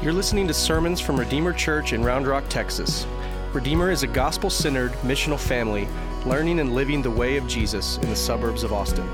You're listening to sermons from Redeemer Church in Round Rock, Texas. Redeemer is a gospel-centered, missional family learning and living the way of Jesus in the suburbs of Austin.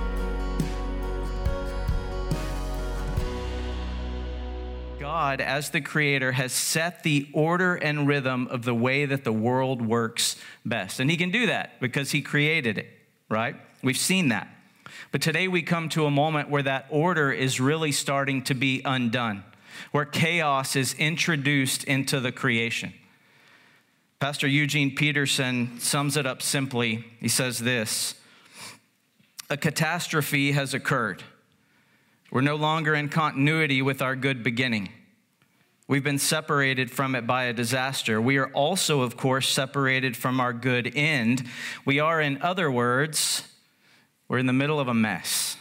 God, as the creator, has set the order and rhythm of the way that the world works best. And he can do that because he created it, right? We've seen that. But today we come to a moment where that order is really starting to be undone, where chaos is introduced into the creation. Pastor Eugene Peterson sums it up simply. He says this: a catastrophe has occurred. We're no longer in continuity with our good beginning. We've been separated from it by a disaster. We are also, of course, separated from our good end. We are, in other words, we're in the middle of a mess.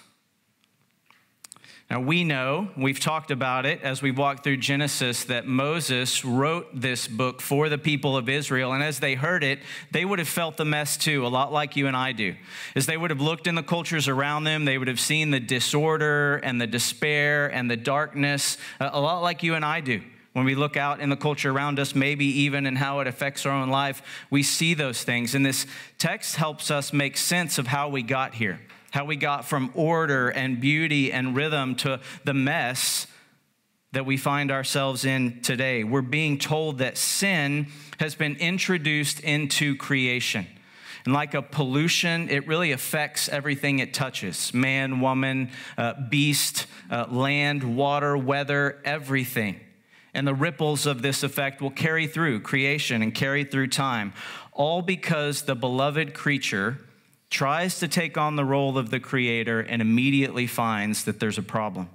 Now, we know, we've talked about it as we walked through Genesis, that Moses wrote this book for the people of Israel, and as they heard it, they would have felt the mess too, a lot like you and I do. As they would have looked in the cultures around them, they would have seen the disorder and the despair and the darkness, a lot like you and I do. When we look out in the culture around us, maybe even in how it affects our own life, we see those things. And this text helps us make sense of how we got here. How we got from order and beauty and rhythm to the mess that we find ourselves in today. We're being told that sin has been introduced into creation. And like a pollution, it really affects everything it touches. Man, woman, beast, land, water, weather, everything. And the ripples of this effect will carry through creation and carry through time. All because the beloved creature tries to take on the role of the creator and immediately finds that there's a problem.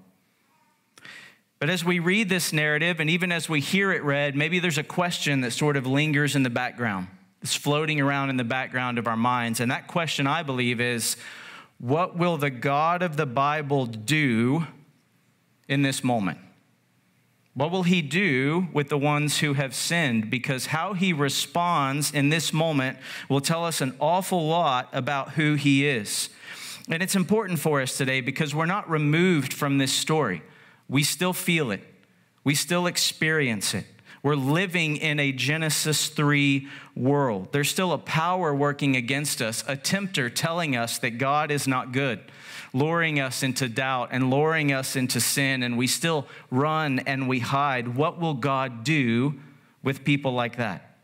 But as we read this narrative, and even as we hear it read, maybe there's a question that sort of lingers in the background. It's floating around in the background of our minds. And that question, I believe, is, what will the God of the Bible do in this moment? What will he do with the ones who have sinned? Because how he responds in this moment will tell us an awful lot about who he is. And it's important for us today because we're not removed from this story. We still feel it. We still experience it. We're living in a Genesis 3 world. There's still a power working against us, a tempter telling us that God is not good, luring us into doubt and luring us into sin, and we still run and we hide. What will God do with people like that?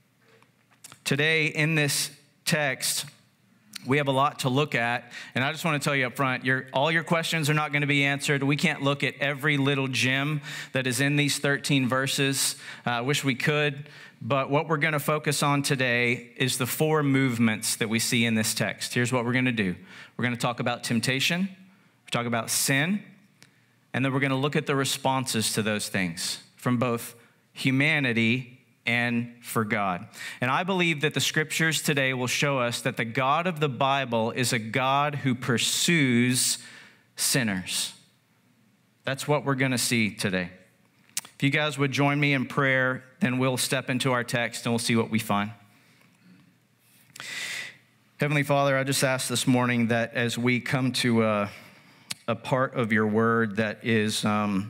Today, in this text, we have a lot to look at, and I just want to tell you up front, all your questions are not going to be answered. We can't look at every little gem that is in these 13 verses. I wish we could, but what we're going to focus on today is the 4 movements that we see in this text. Here's what we're going to do. We're going to talk about temptation, we're talk about sin, and then we're going to look at the responses to those things from both humanity and for God. And I believe that the scriptures today will show us that the God of the Bible is a God who pursues sinners. That's what we're going to see today. If you guys would join me in prayer, then we'll step into our text and we'll see what we find. Heavenly Father, I just ask this morning that as we come to a part of your word that is,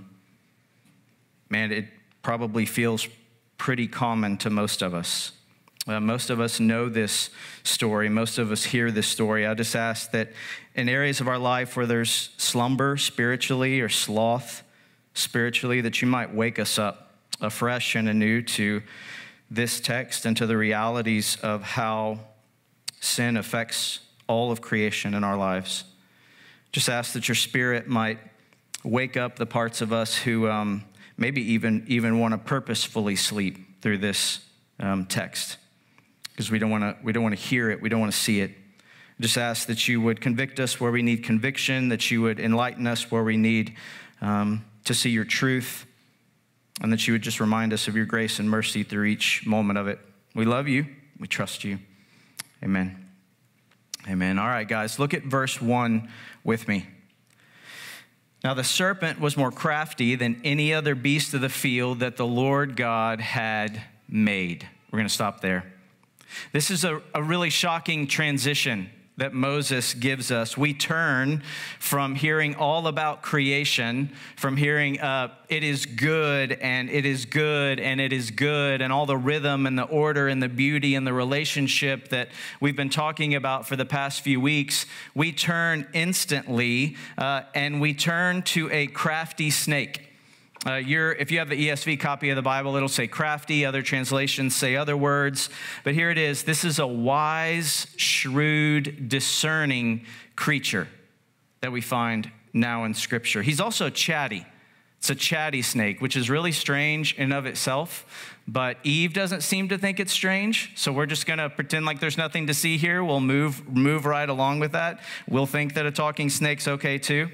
it probably feels pretty common to most of us. Most of us know this story. Most of us hear this story. I just ask that in areas of our life where there's slumber spiritually or sloth spiritually, that you might wake us up afresh and anew to this text and to the realities of how sin affects all of creation in our lives. Just ask that your Spirit might wake up the parts of us who maybe even want to purposefully sleep through this text, because we don't want to hear it, we don't want to see it. Just ask that you would convict us where we need conviction, that you would enlighten us where we need to see your truth, and that you would just remind us of your grace and mercy through each moment of it. We love you. We trust you. Amen. Amen. All right, guys, look at verse 1 with me. Now the serpent was more crafty than any other beast of the field that the Lord God had made. We're going to stop there. This is a really shocking transition that Moses gives us, we turn from hearing all about creation, from hearing it is good and it is good and it is good, and all the rhythm and the order and the beauty and the relationship that we've been talking about for the past few weeks. We turn instantly and we turn to a crafty snake. If you have the ESV copy of the Bible, it'll say crafty. Other translations say other words. But here it is. This is a wise, shrewd, discerning creature that we find now in Scripture. He's also chatty. It's a chatty snake, which is really strange in of itself. But Eve doesn't seem to think it's strange. So we're just going to pretend like there's nothing to see here. We'll move right along with that. We'll think that a talking snake's okay too.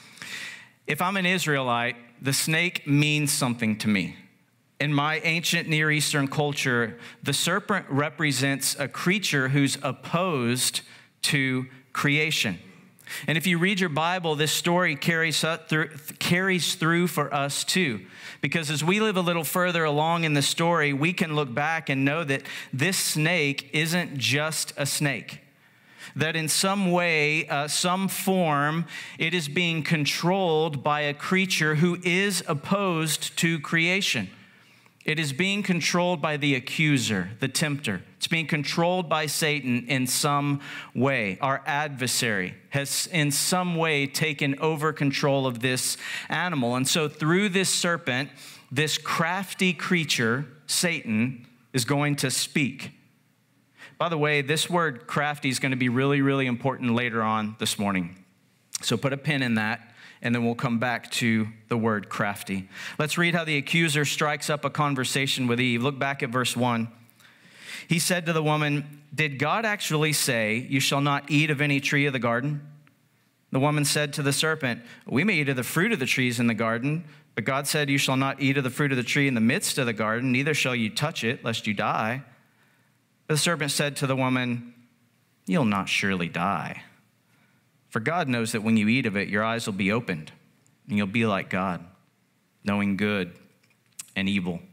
If I'm an Israelite, the snake means something to me. In my ancient Near Eastern culture, the serpent represents a creature who's opposed to creation. And if you read your Bible, this story carries through for us too. Because as we live a little further along in the story, we can look back and know that this snake isn't just a snake. That in some way, some form, it is being controlled by a creature who is opposed to creation. It is being controlled by the accuser, the tempter. It's being controlled by Satan in some way. Our adversary has in some way taken over control of this animal. And so through this serpent, this crafty creature, Satan, is going to speak. By the way, this word crafty is going to be really, really important later on this morning. So put a pin in that, and then we'll come back to the word crafty. Let's read how the accuser strikes up a conversation with Eve. Look back at verse 1. He said to the woman, "Did God actually say, 'You shall not eat of any tree of the garden'?" The woman said to the serpent, "We may eat of the fruit of the trees in the garden, but God said, 'You shall not eat of the fruit of the tree in the midst of the garden, neither shall you touch it, lest you die.' The serpent said to the woman, 'You'll not surely die. For God knows that when you eat of it, your eyes will be opened, and you'll be like God, knowing good and evil.'"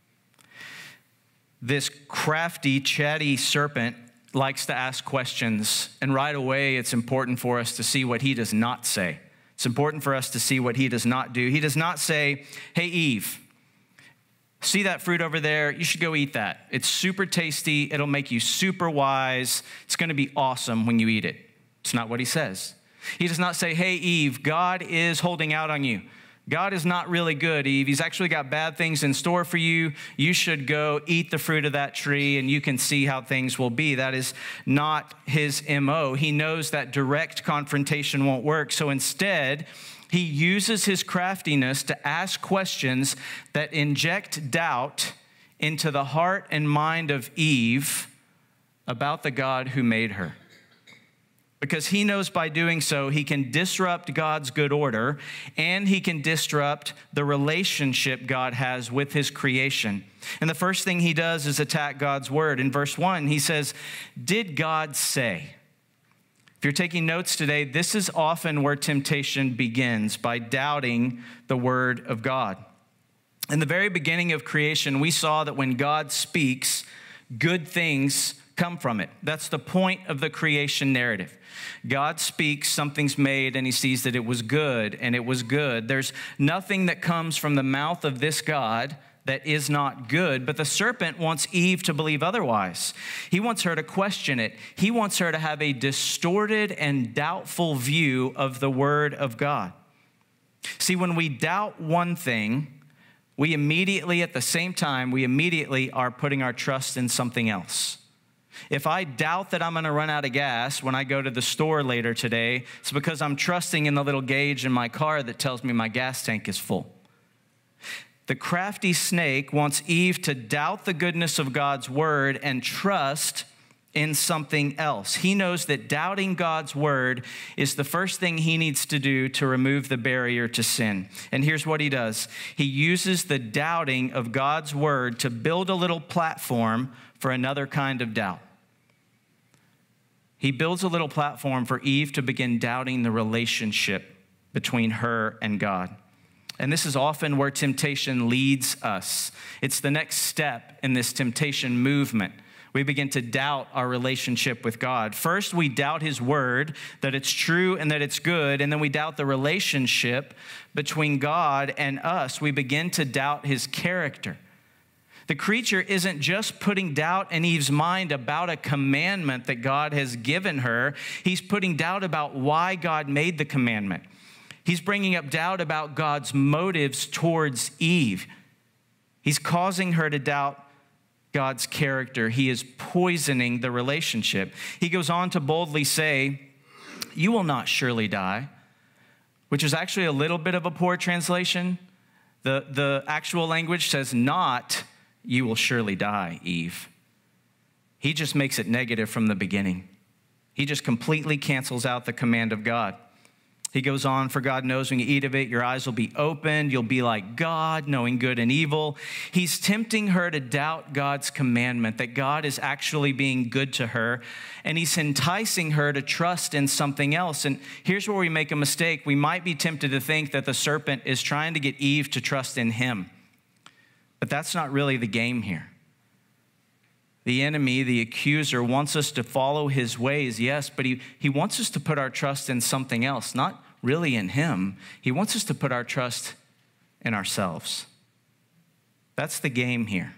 This crafty, chatty serpent likes to ask questions, and right away it's important for us to see what he does not say. It's important for us to see what he does not do. He does not say, "Hey, Eve, see that fruit over there? You should go eat that. It's super tasty. It'll make you super wise. It's going to be awesome when you eat it." It's not what he says. He does not say, "Hey, Eve, God is holding out on you. God is not really good, Eve. He's actually got bad things in store for you. You should go eat the fruit of that tree, and you can see how things will be." That is not his MO. He knows that direct confrontation won't work. So instead, he uses his craftiness to ask questions that inject doubt into the heart and mind of Eve about the God who made her. Because he knows by doing so, he can disrupt God's good order, and he can disrupt the relationship God has with his creation. And the first thing he does is attack God's word. In verse 1, he says, "Did God say?" If you're taking notes today, this is often where temptation begins, by doubting the word of God. In the very beginning of creation, we saw that when God speaks, good things come from it. That's the point of the creation narrative. God speaks, something's made, and he sees that it was good, and it was good. There's nothing that comes from the mouth of this God that is not good, but the serpent wants Eve to believe otherwise. He wants her to question it. He wants her to have a distorted and doubtful view of the word of God. See, when we doubt one thing, we immediately are putting our trust in something else. If I doubt that I'm going to run out of gas when I go to the store later today, it's because I'm trusting in the little gauge in my car that tells me my gas tank is full. The crafty snake wants Eve to doubt the goodness of God's word and trust in something else. He knows that doubting God's word is the first thing he needs to do to remove the barrier to sin. And here's what he does. He uses the doubting of God's word to build a little platform for another kind of doubt. He builds a little platform for Eve to begin doubting the relationship between her and God. And this is often where temptation leads us. It's the next step in this temptation movement. We begin to doubt our relationship with God. First, we doubt his word, that it's true and that it's good, and then we doubt the relationship between God and us. We begin to doubt his character. The creature isn't just putting doubt in Eve's mind about a commandment that God has given her. He's putting doubt about why God made the commandment. He's bringing up doubt about God's motives towards Eve. He's causing her to doubt God's character. He is poisoning the relationship. He goes on to boldly say, "You will not surely die," which is actually a little bit of a poor translation. The actual language says not, "You will surely die, Eve." He just makes it negative from the beginning. He just completely cancels out the command of God. He goes on, "For God knows when you eat of it, your eyes will be opened. You'll be like God, knowing good and evil." He's tempting her to doubt God's commandment, that God is actually being good to her. And he's enticing her to trust in something else. And here's where we make a mistake. We might be tempted to think that the serpent is trying to get Eve to trust in him. But that's not really the game here. The enemy, the accuser, wants us to follow his ways, yes, but he wants us to put our trust in something else, not really in him. He wants us to put our trust in ourselves. That's the game here.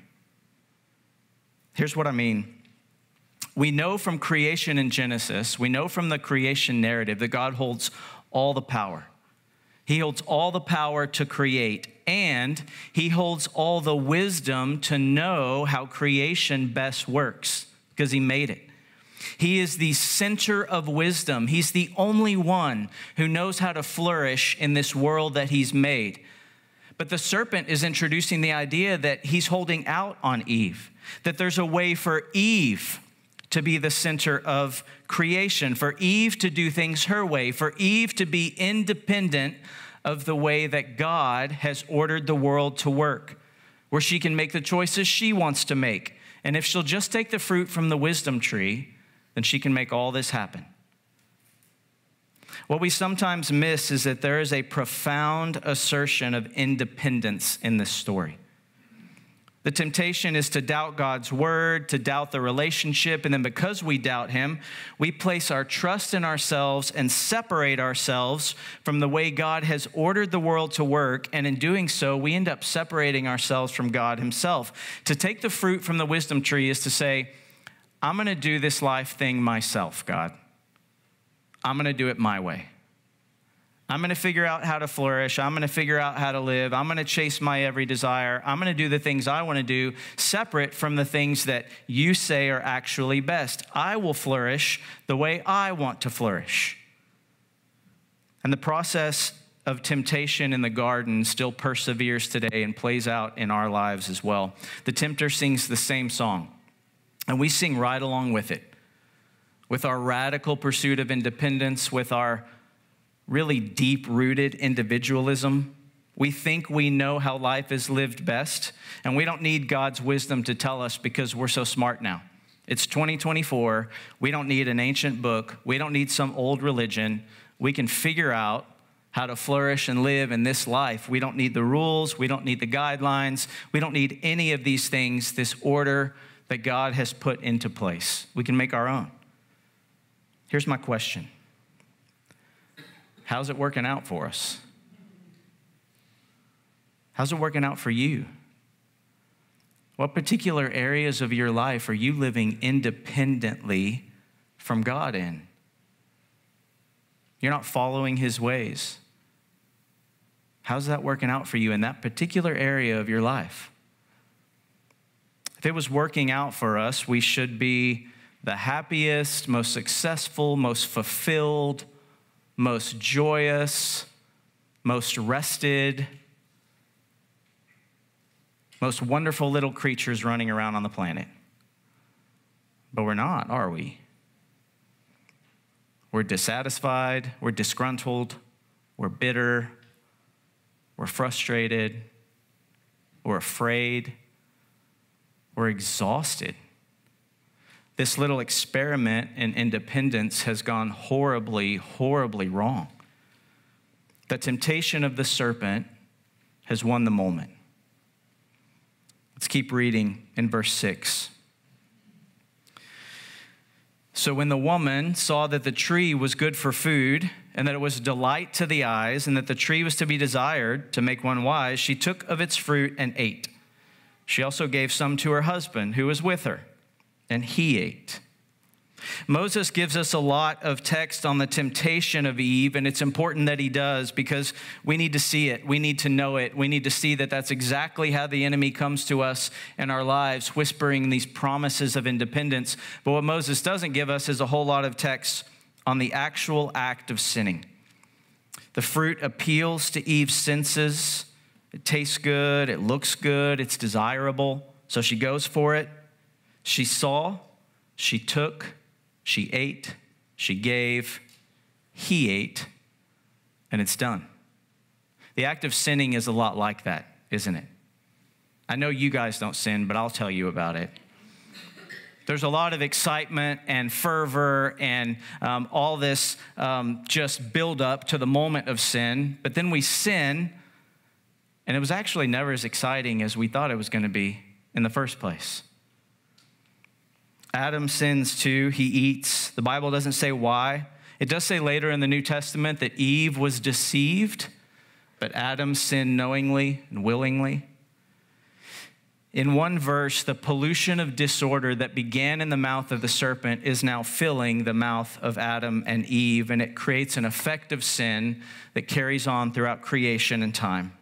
Here's what I mean. We know from creation in Genesis, we know from the creation narrative that God holds all the power. He holds all the power to create, and he holds all the wisdom to know how creation best works because he made it. He is the center of wisdom. He's the only one who knows how to flourish in this world that he's made. But the serpent is introducing the idea that he's holding out on Eve, that there's a way for Eve to be the center of creation, for Eve to do things her way, for Eve to be independent of the way that God has ordered the world to work, where she can make the choices she wants to make. And if she'll just take the fruit from the wisdom tree, then she can make all this happen. What we sometimes miss is that there is a profound assertion of independence in this story. The temptation is to doubt God's word, to doubt the relationship, and then because we doubt him, we place our trust in ourselves and separate ourselves from the way God has ordered the world to work, and in doing so, we end up separating ourselves from God himself. To take the fruit from the wisdom tree is to say, I'm going to do this life thing myself, God. I'm going to do it my way. I'm going to figure out how to flourish. I'm going to figure out how to live. I'm going to chase my every desire. I'm going to do the things I want to do, separate from the things that you say are actually best. I will flourish the way I want to flourish. And the process of temptation in the garden still perseveres today and plays out in our lives as well. The tempter sings the same song, and we sing right along with it, with our radical pursuit of independence, with our really deep-rooted individualism. We think we know how life is lived best, and we don't need God's wisdom to tell us because we're so smart now. It's 2024. We don't need an ancient book. We don't need some old religion. We can figure out how to flourish and live in this life. We don't need the rules. We don't need the guidelines. We don't need any of these things, this order that God has put into place. We can make our own. Here's my question. How's it working out for us? How's it working out for you? What particular areas of your life are you living independently from God in? You're not following his ways. How's that working out for you in that particular area of your life? If it was working out for us, we should be the happiest, most successful, most fulfilled, most joyous, most rested, most wonderful little creatures running around on the planet. But we're not, are we? We're dissatisfied, we're disgruntled, we're bitter, we're frustrated, we're afraid, we're exhausted. This little experiment in independence has gone horribly, horribly wrong. The temptation of the serpent has won the moment. Let's keep reading in verse 6. So when the woman saw that the tree was good for food, and that it was a delight to the eyes, and that the tree was to be desired to make one wise, she took of its fruit and ate. She also gave some to her husband who was with her, and he ate. Moses gives us a lot of text on the temptation of Eve, and it's important that he does because we need to see it. We need to know it. We need to see that that's exactly how the enemy comes to us in our lives, whispering these promises of independence. But what Moses doesn't give us is a whole lot of text on the actual act of sinning. The fruit appeals to Eve's senses. It tastes good. It looks good. It's desirable. So she goes for it. She saw, she took, she ate, she gave, he ate, and it's done. The act of sinning is a lot like that, isn't it? I know you guys don't sin, but I'll tell you about it. There's a lot of excitement and fervor and all this just build up to the moment of sin, but then we sin, and it was actually never as exciting as we thought it was going to be in the first place. Adam sins too. He eats. The Bible doesn't say why. It does say later in the New Testament that Eve was deceived, but Adam sinned knowingly and willingly. In one verse, the pollution of disorder that began in the mouth of the serpent is now filling the mouth of Adam and Eve, and it creates an effect of sin that carries on throughout creation and time.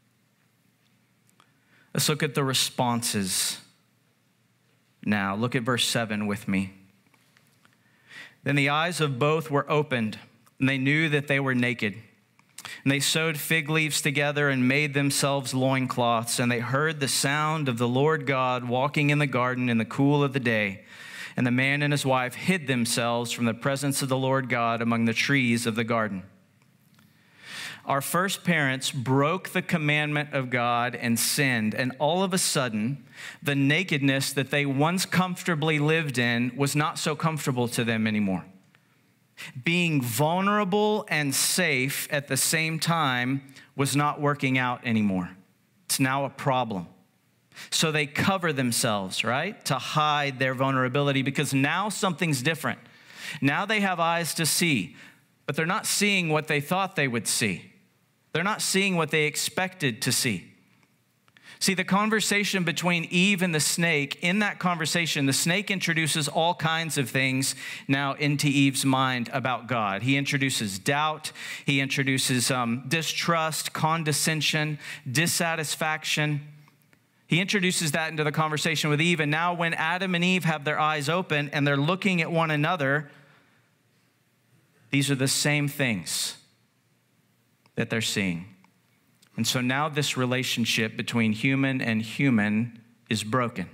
Let's look at the responses. Now, look at verse 7 with me. Then the eyes of both were opened, and they knew that they were naked. And they sewed fig leaves together and made themselves loincloths. And they heard the sound of the Lord God walking in the garden in the cool of the day. And the man and his wife hid themselves from the presence of the Lord God among the trees of the garden. Our first parents broke the commandment of God and sinned, and all of a sudden, the nakedness that they once comfortably lived in was not so comfortable to them anymore. Being vulnerable and safe at the same time was not working out anymore. It's now a problem. So they cover themselves, right, to hide their vulnerability because now something's different. Now they have eyes to see, but they're not seeing what they thought they would see. They're not seeing what they expected to see. See, the conversation between Eve and the snake, in that conversation, the snake introduces all kinds of things now into Eve's mind about God. He introduces doubt. He introduces distrust, condescension, dissatisfaction. He introduces that into the conversation with Eve. And now when Adam and Eve have their eyes open and they're looking at one another, these are the same things that they're seeing. And so now this relationship between human and human is broken.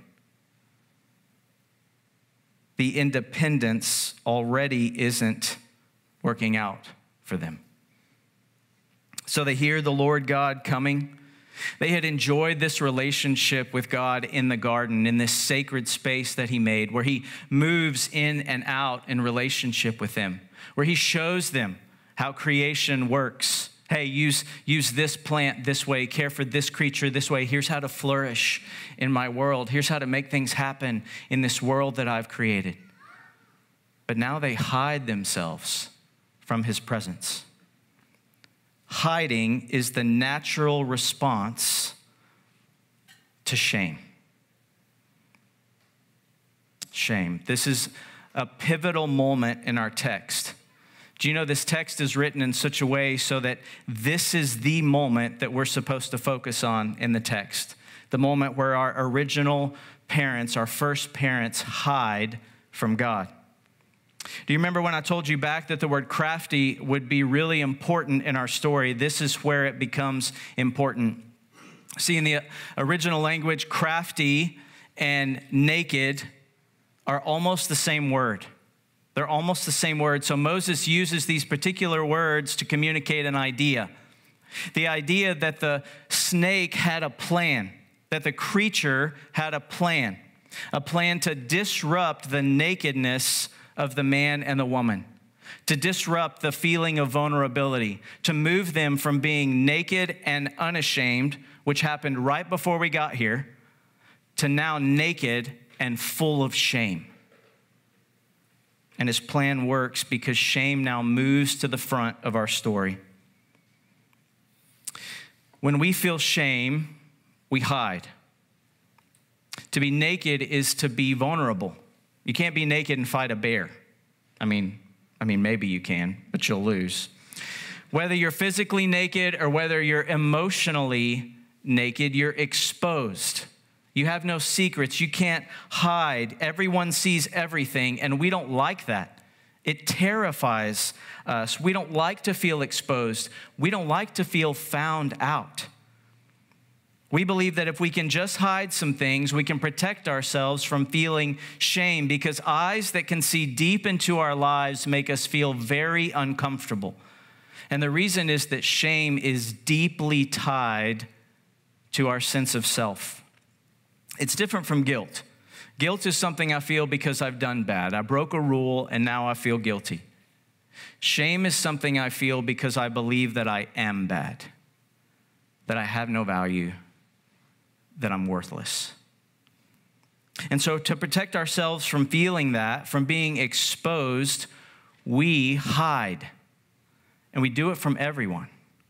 The independence already isn't working out for them. So they hear the Lord God coming. They had enjoyed this relationship with God in the garden, in this sacred space that he made, where he moves in and out in relationship with them, where he shows them how creation works. Hey, use this plant this way, care for this creature this way. Here's how to flourish in my world. Here's how to make things happen in this world that I've created. But now they hide themselves from his presence. Hiding is the natural response to shame. Shame. This is a pivotal moment in our text. Do you know this text is written in such a way so that this is the moment that we're supposed to focus on in the text? The moment where our original parents, our first parents, hide from God. Do you remember when I told you back that the word crafty would be really important in our story? This is where it becomes important. See, in the original language, crafty and naked are almost the same word. They're almost the same word. So Moses uses these particular words to communicate an idea. The idea that the snake had a plan, that the creature had a plan to disrupt the nakedness of the man and the woman, to disrupt the feeling of vulnerability, to move them from being naked and unashamed, which happened right before we got here, to now naked and full of shame. And his plan works because shame now moves to the front of our story. When we feel shame, we hide. To be naked is to be vulnerable. You can't be naked and fight a bear. I mean, maybe you can, but you'll lose. Whether you're physically naked or whether you're emotionally naked, you're exposed. You have no secrets. You can't hide. Everyone sees everything, and we don't like that. It terrifies us. We don't like to feel exposed. We don't like to feel found out. We believe that if we can just hide some things, we can protect ourselves from feeling shame, because eyes that can see deep into our lives make us feel very uncomfortable. And the reason is that shame is deeply tied to our sense of self. It's different from guilt. Guilt is something I feel because I've done bad. I broke a rule and now I feel guilty. Shame is something I feel because I believe that I am bad, that I have no value, that I'm worthless. And so to protect ourselves from feeling that, from being exposed, we hide. And we do it from everyone.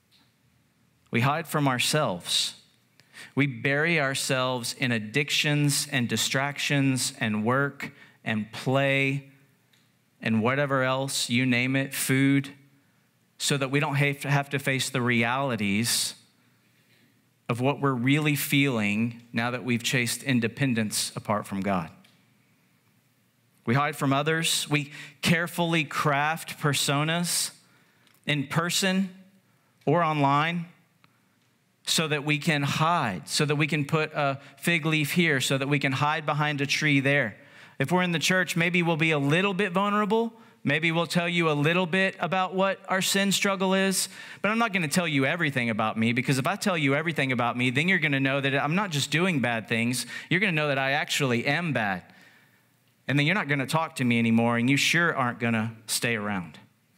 We hide from ourselves. We bury ourselves in addictions and distractions and work and play and whatever else, you name it, food, so that we don't have to face the realities of what we're really feeling now that we've chased independence apart from God. We hide from others. We carefully craft personas in person or online so that we can hide, so that we can put a fig leaf here, so that we can hide behind a tree there. If we're in the church, maybe we'll be a little bit vulnerable. Maybe we'll tell you a little bit about what our sin struggle is, but I'm not going to tell you everything about me, because if I tell you everything about me, then you're going to know that I'm not just doing bad things. You're going to know that I actually am bad. And then you're not going to talk to me anymore, and you sure aren't going to stay around.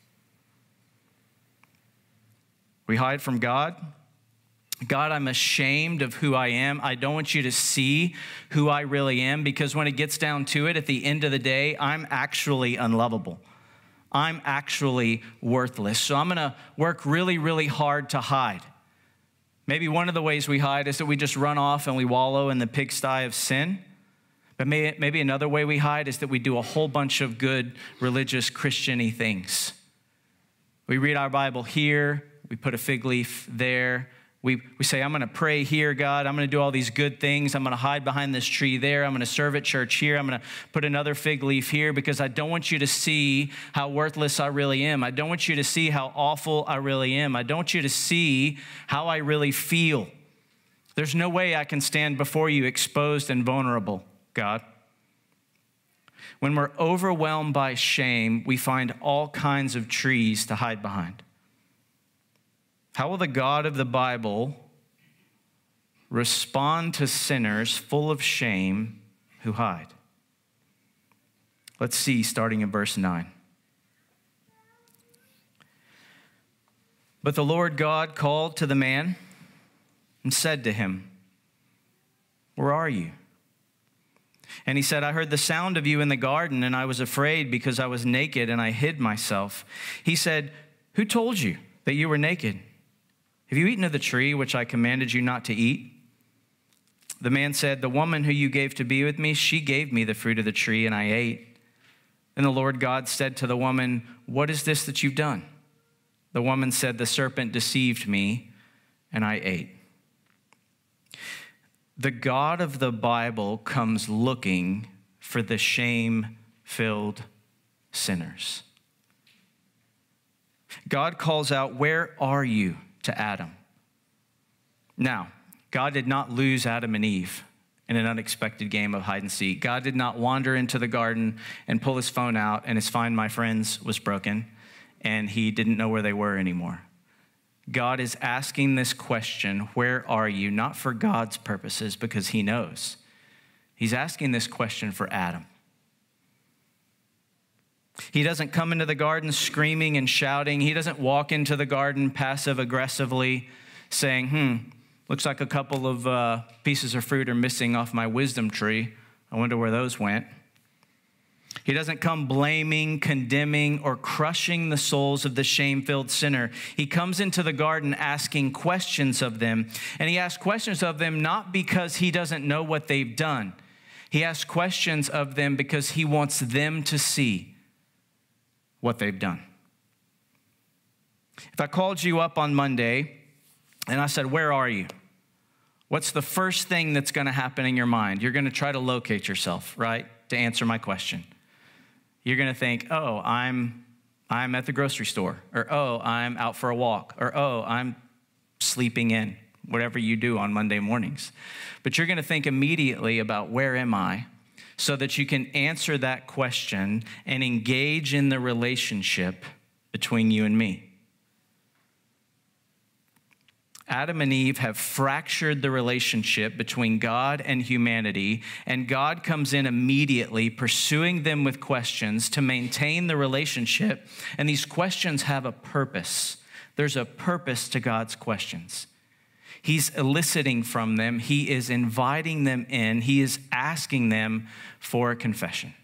We hide from God. God, I'm ashamed of who I am. I don't want you to see who I really am, because when it gets down to it, at the end of the day, I'm actually unlovable. I'm actually worthless. So I'm going to work really, really hard to hide. Maybe one of the ways we hide is that we just run off and we wallow in the pigsty of sin. But maybe another way we hide is that we do a whole bunch of good religious Christian-y things. We read our Bible here. We put a fig leaf there. We say, I'm going to pray here, God. I'm going to do all these good things. I'm going to hide behind this tree there. I'm going to serve at church here. I'm going to put another fig leaf here, because I don't want you to see how worthless I really am. I don't want you to see how awful I really am. I don't want you to see how I really feel. There's no way I can stand before you exposed and vulnerable, God. When we're overwhelmed by shame, we find all kinds of trees to hide behind. How will the God of the Bible respond to sinners full of shame who hide? Let's see, starting in verse 9. But the Lord God called to the man and said to him, "Where are you?" And he said, "I heard the sound of you in the garden, and I was afraid because I was naked and I hid myself." He said, "Who told you that you were naked? Have you eaten of the tree which I commanded you not to eat?" The man said, "The woman who you gave to be with me, she gave me the fruit of the tree, and I ate." Then the Lord God said to the woman, "What is this that you've done?" The woman said, "The serpent deceived me, and I ate." The God of the Bible comes looking for the shame-filled sinners. God calls out, "Where are you?" to Adam. Now, God did not lose Adam and Eve in an unexpected game of hide and seek. God did not wander into the garden and pull his phone out and his Find My Friends was broken and he didn't know where they were anymore. God is asking this question, "Where are you?" not for God's purposes, because he knows. He's asking this question for Adam. He doesn't come into the garden screaming and shouting. He doesn't walk into the garden passive-aggressively saying, looks like a couple of pieces of fruit are missing off my wisdom tree. I wonder where those went. He doesn't come blaming, condemning, or crushing the souls of the shame-filled sinner. He comes into the garden asking questions of them, and he asks questions of them not because he doesn't know what they've done. He asks questions of them because he wants them to see what they've done. If I called you up on Monday and I said, "Where are you?" What's the first thing that's going to happen in your mind? You're going to try to locate yourself, right, to answer my question. You're going to think, "Oh, I'm at the grocery store," or "Oh, I'm out for a walk," or "Oh, I'm sleeping in," whatever you do on Monday mornings. But you're going to think immediately about, where am I, so that you can answer that question and engage in the relationship between you and me. Adam and Eve have fractured the relationship between God and humanity, and God comes in immediately pursuing them with questions to maintain the relationship, and these questions have a purpose. There's a purpose to God's questions. He's eliciting from them, he is inviting them in, he is asking them for a confession.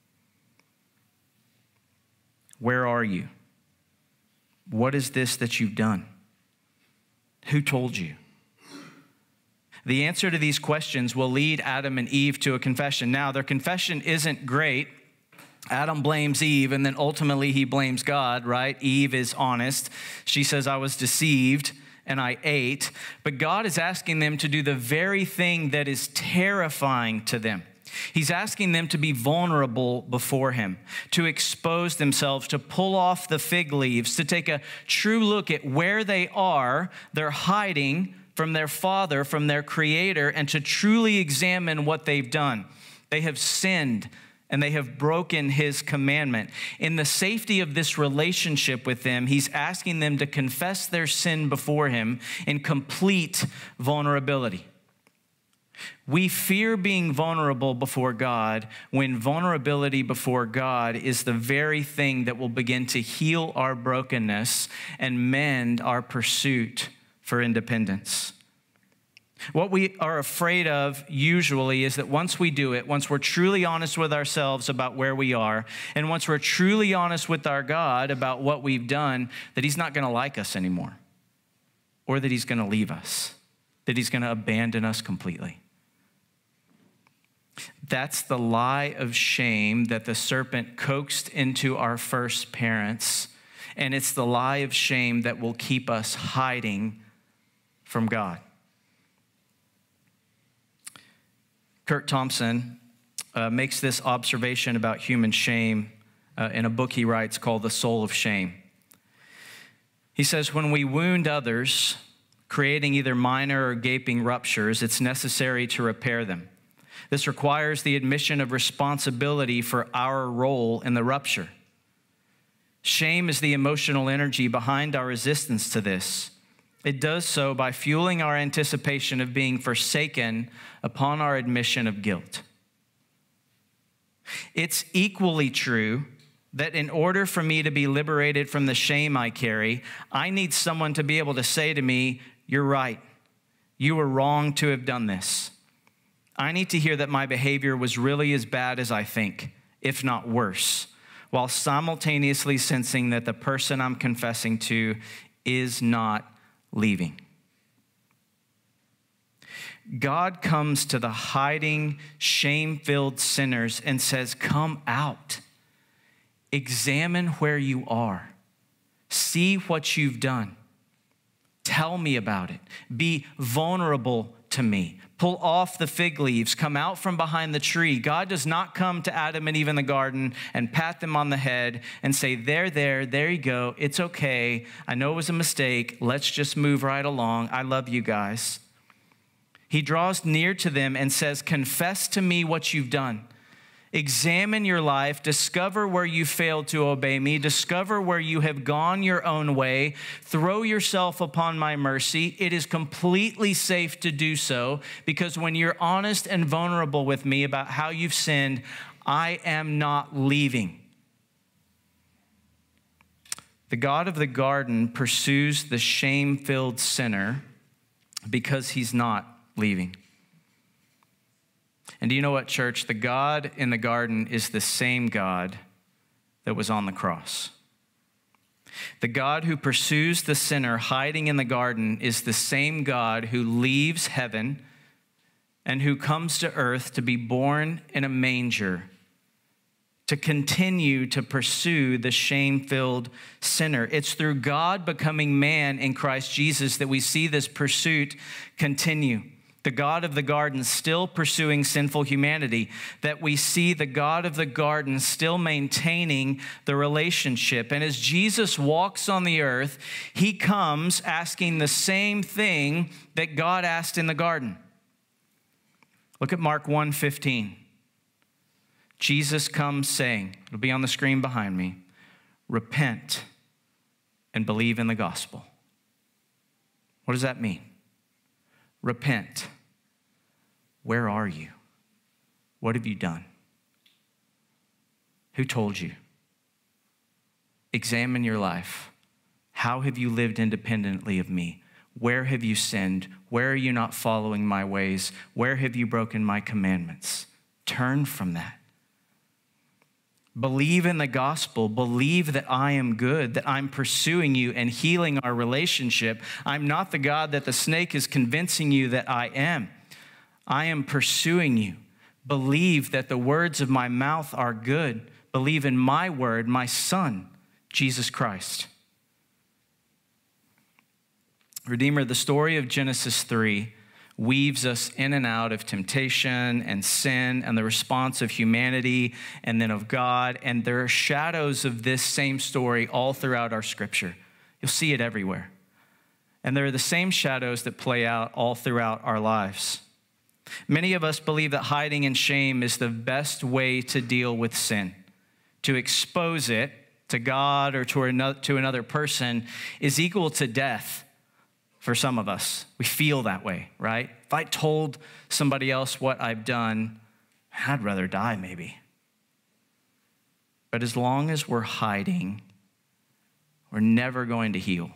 Where are you? What is this that you've done? Who told you? The answer to these questions will lead Adam and Eve to a confession. Now, their confession isn't great. Adam blames Eve, and then ultimately he blames God, right? Eve is honest. She says, "I was deceived and I ate." But God is asking them to do the very thing that is terrifying to them. He's asking them to be vulnerable before him, to expose themselves, to pull off the fig leaves, to take a true look at where they are. They're hiding from their Father, from their Creator, and to truly examine what they've done. They have sinned and they have broken his commandment. In the safety of this relationship with them, he's asking them to confess their sin before him in complete vulnerability. We fear being vulnerable before God when vulnerability before God is the very thing that will begin to heal our brokenness and mend our pursuit for independence. What we are afraid of usually is that once we do it, once we're truly honest with ourselves about where we are, and once we're truly honest with our God about what we've done, that he's not going to like us anymore, or that he's going to leave us, that he's going to abandon us completely. That's the lie of shame that the serpent coaxed into our first parents, and it's the lie of shame that will keep us hiding from God. Kurt Thompson makes this observation about human shame in a book he writes called The Soul of Shame. He says, "When we wound others, creating either minor or gaping ruptures, it's necessary to repair them. This requires the admission of responsibility for our role in the rupture. Shame is the emotional energy behind our resistance to this. It does so by fueling our anticipation of being forsaken upon our admission of guilt. It's equally true that in order for me to be liberated from the shame I carry, I need someone to be able to say to me, 'You're right. You were wrong to have done this.' I need to hear that my behavior was really as bad as I think, if not worse, while simultaneously sensing that the person I'm confessing to is not leaving." God comes to the hiding, shame-filled sinners and says, "Come out. Examine where you are. See what you've done. Tell me about it. Be vulnerable to me. Pull off the fig leaves. Come out from behind the tree." God does not come to Adam and Eve in the garden and pat them on the head and say, there you go. It's okay. I know it was a mistake. Let's just move right along. I love you guys. He draws near to them and says, "Confess to me what you've done. Examine your life, discover where you failed to obey me, discover where you have gone your own way, throw yourself upon my mercy. It is completely safe to do so, because when you're honest and vulnerable with me about how you've sinned, I am not leaving." The God of the garden pursues the shame-filled sinner because he's not leaving. And do you know what, church? The God in the garden is the same God that was on the cross. The God who pursues the sinner hiding in the garden is the same God who leaves heaven and who comes to earth to be born in a manger, to continue to pursue the shame-filled sinner. It's through God becoming man in Christ Jesus that we see this pursuit continue. The God of the garden still pursuing sinful humanity, that we see the God of the garden still maintaining the relationship. And as Jesus walks on the earth, he comes asking the same thing that God asked in the garden. Look at Mark 1:15. Jesus comes saying, it'll be on the screen behind me, repent and believe in the gospel. What does that mean? Repent. Where are you? What have you done? Who told you? Examine your life. How have you lived independently of me? Where have you sinned? Where are you not following my ways? Where have you broken my commandments? Turn from that. Believe in the gospel. Believe that I am good, that I'm pursuing you and healing our relationship. I'm not the God that the snake is convincing you that I am. I am pursuing you. Believe that the words of my mouth are good. Believe in my word, my Son, Jesus Christ. Redeemer, the story of Genesis 3 weaves us in and out of temptation and sin and the response of humanity and then of God. And there are shadows of this same story all throughout our scripture. You'll see it everywhere. And there are the same shadows that play out all throughout our lives. Many of us believe that hiding in shame is the best way to deal with sin. To expose it to God or to another person is equal to death. For some of us, we feel that way, right? If I told somebody else what I've done, I'd rather die maybe. But as long as we're hiding, we're never going to heal.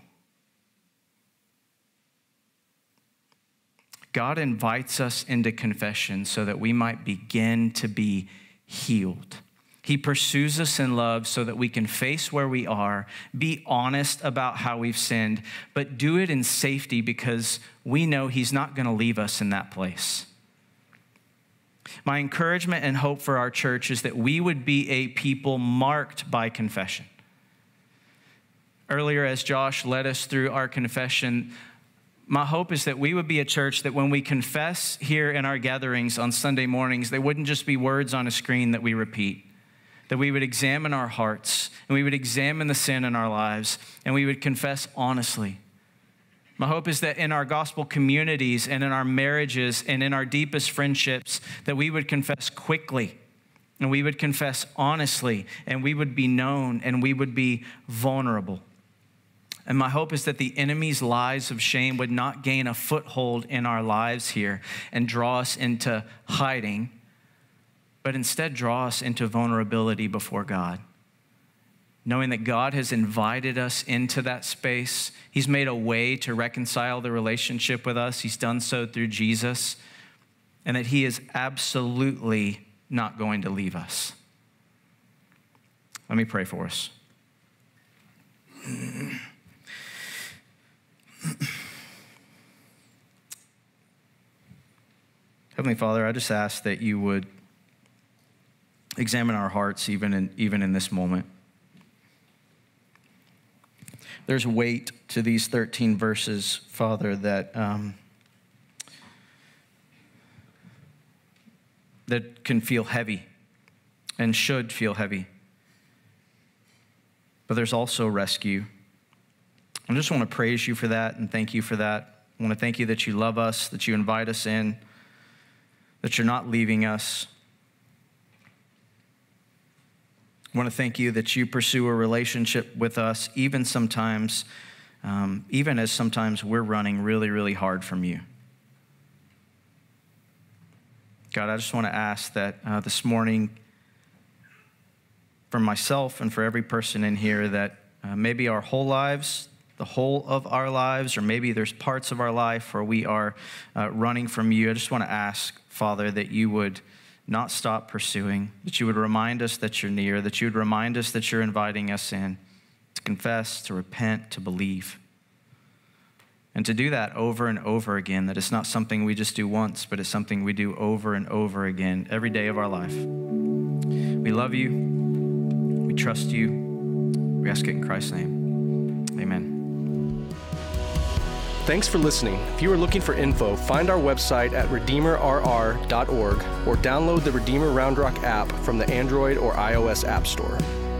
God invites us into confession so that we might begin to be healed. He pursues us in love so that we can face where we are, be honest about how we've sinned, but do it in safety because we know he's not going to leave us in that place. My encouragement and hope for our church is that we would be a people marked by confession. Earlier, as Josh led us through our confession, my hope is that we would be a church that when we confess here in our gatherings on Sunday mornings, they wouldn't just be words on a screen that we repeat. That we would examine our hearts and we would examine the sin in our lives and we would confess honestly. My hope is that in our gospel communities and in our marriages and in our deepest friendships, that we would confess quickly and we would confess honestly and we would be known and we would be vulnerable. And my hope is that the enemy's lies of shame would not gain a foothold in our lives here and draw us into hiding, but instead draw us into vulnerability before God. Knowing that God has invited us into that space. He's made a way to reconcile the relationship with us. He's done so through Jesus. And that he is absolutely not going to leave us. Let me pray for us. Heavenly Father, I just ask that you would examine our hearts even in this moment. There's weight to these 13 verses, Father, that can feel heavy and should feel heavy. But there's also rescue. I just want to praise you for that and thank you for that. I want to thank you that you love us, that you invite us in, that you're not leaving us. I want to thank you that you pursue a relationship with us, even sometimes, even as sometimes we're running really, really hard from you. God, I just want to ask that this morning, for myself and for every person in here, that maybe our whole lives, the whole of our lives, or maybe there's parts of our life where we are running from you. I just want to ask, Father, that you would not stop pursuing, that you would remind us that you're near, that you would remind us that you're inviting us in to confess, to repent, to believe. And to do that over and over again, that it's not something we just do once, but it's something we do over and over again every day of our life. We love you. We trust you. We ask it in Christ's name. Amen. Thanks for listening. If you are looking for info, find our website at redeemerrr.org or download the Redeemer Round Rock app from the Android or iOS App Store.